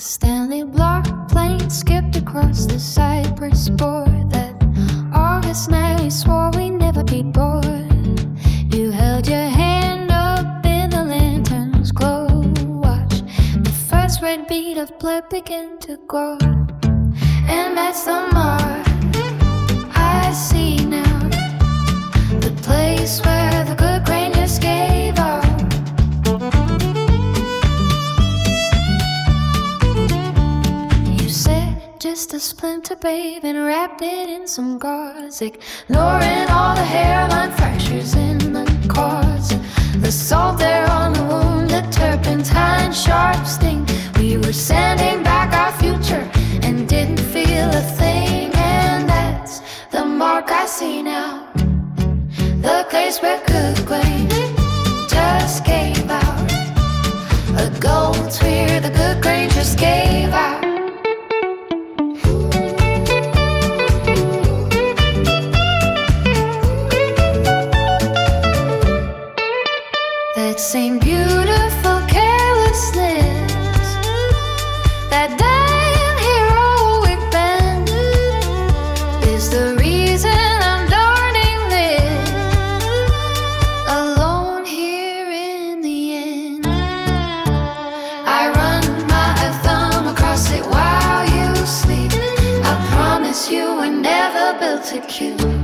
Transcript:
Stanley Block plane skipped across the Cypress board. That August night we swore we'd never be bored. You held your hand up in the lantern's glow. Watch the first red bead of blood begin to grow. And that's the mark I see now, the place where the good grain just gave up. Just a splinter, babe, and wrapped it in some gauze, ignoring all the hairline fractures in the cords, the salt there on the wound, the turpentine sharp sting. We were sending back our future and didn't feel a thing. And that's the mark I see now, the place where good grain just gave out. A gold sphere, the good grain just gave out. That same beautiful carelessness, that damn heroic bend, is the reason I'm darning this alone here in the end. I run my thumb across it while you sleep. I promise you were never built to cue.